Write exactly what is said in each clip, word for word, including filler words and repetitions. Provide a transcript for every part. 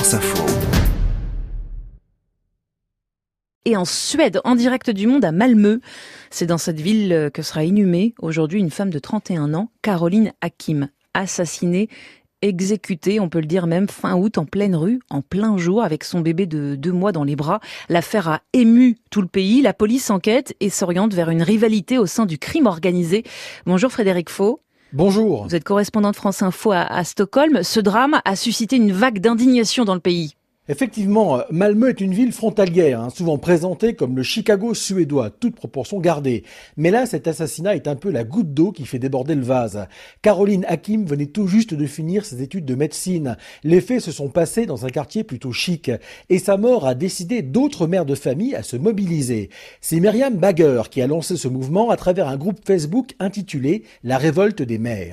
France Info. Et en Suède, en direct du Monde à Malmö. C'est dans cette ville que sera inhumée aujourd'hui une femme de trente et un ans, Caroline Hakim, assassinée, exécutée, on peut le dire même, fin août, en pleine rue, en plein jour, avec son bébé de deux mois dans les bras. L'affaire a ému tout le pays. La police enquête et s'oriente vers une rivalité au sein du crime organisé. Bonjour Frédéric Faux. Bonjour. Vous êtes correspondant de France Info à, à Stockholm. Ce drame a suscité une vague d'indignation dans le pays. Effectivement, Malmö est une ville frontalière, hein, souvent présentée comme le Chicago suédois, toute proportion gardée. Mais là, cet assassinat est un peu la goutte d'eau qui fait déborder le vase. Caroline Hakim venait tout juste de finir ses études de médecine. Les faits se sont passés dans un quartier plutôt chic. Et sa mort a décidé d'autres mères de famille à se mobiliser. C'est Myriam Bagger qui a lancé ce mouvement à travers un groupe Facebook intitulé « La révolte des mères ».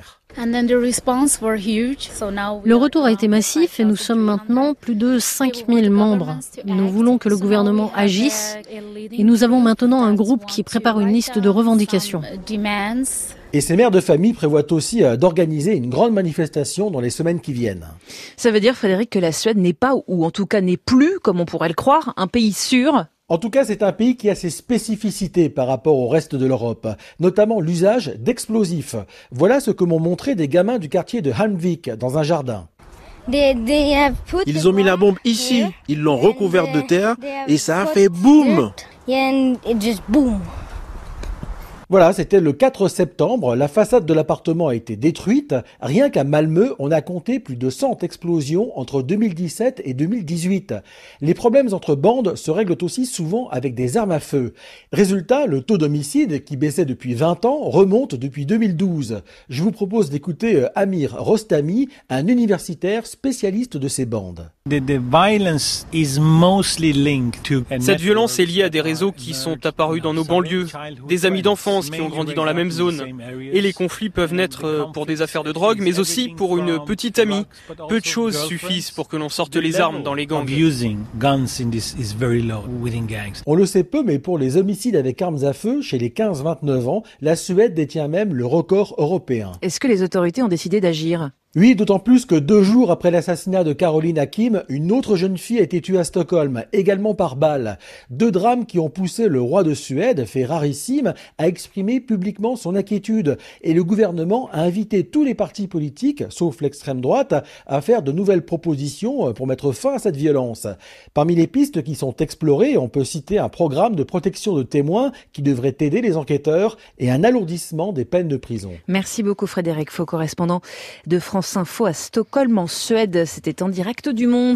Le retour a été massif et nous sommes maintenant plus de cinq mille membres. Nous voulons que le gouvernement agisse et nous avons maintenant un groupe qui prépare une liste de revendications. Et ces mères de famille prévoient aussi d'organiser une grande manifestation dans les semaines qui viennent. Ça veut dire, Frédéric, que la Suède n'est pas, ou en tout cas n'est plus, comme on pourrait le croire, un pays sûr. En tout cas, c'est un pays qui a ses spécificités par rapport au reste de l'Europe, notamment l'usage d'explosifs. Voilà ce que m'ont montré des gamins du quartier de Halmvik, dans un jardin. Ils ont mis la bombe ici, ils l'ont recouverte de terre et ça a fait boum. Voilà, c'était le quatre septembre, la façade de l'appartement a été détruite. Rien qu'à Malmö, on a compté plus de cent explosions entre deux mille dix-sept et deux mille dix-huit. Les problèmes entre bandes se règlent aussi souvent avec des armes à feu. Résultat, le taux d'homicide, qui baissait depuis vingt ans, remonte depuis deux mille douze. Je vous propose d'écouter Amir Rostami, un universitaire spécialiste de ces bandes. Cette violence est liée à des réseaux qui sont apparus dans nos banlieues, des amis d'enfance qui ont grandi dans la même zone. Et les conflits peuvent naître pour des affaires de drogue, mais aussi pour une petite amie. Peu de choses suffisent pour que l'on sorte les armes dans les gangs. On le sait peu, mais pour les homicides avec armes à feu, chez les quinze vingt-neuf ans, la Suède détient même le record européen. Est-ce que les autorités ont décidé d'agir ? Oui, d'autant plus que deux jours après l'assassinat de Caroline Hakim, une autre jeune fille a été tuée à Stockholm, également par balle. Deux drames qui ont poussé le roi de Suède, fait rarissime, à exprimer publiquement son inquiétude. Et le gouvernement a invité tous les partis politiques, sauf l'extrême droite, à faire de nouvelles propositions pour mettre fin à cette violence. Parmi les pistes qui sont explorées, on peut citer un programme de protection de témoins qui devrait aider les enquêteurs et un alourdissement des peines de prison. Merci beaucoup Frédéric Faux, correspondant de France Info à Stockholm en Suède. C'était en direct du Monde.